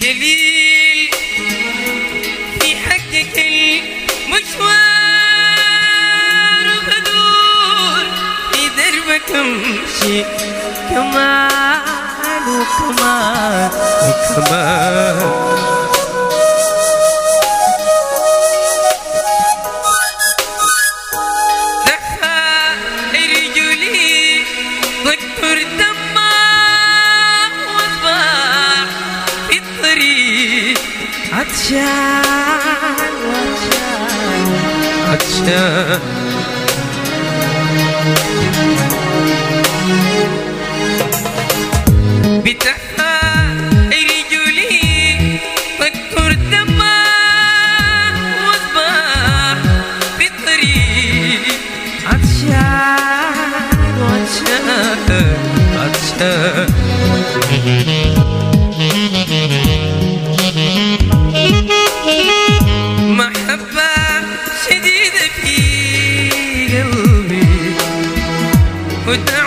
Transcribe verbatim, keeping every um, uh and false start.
جليل في حقك المشوار وبدور في دربك امشي كمان وكمان وكمان. عطشان وعطشان عطشان بتحفى رجلي فكر دماء واصبح في الطريق عطشان وعطشان عطشان. محبة شديدة في قلبي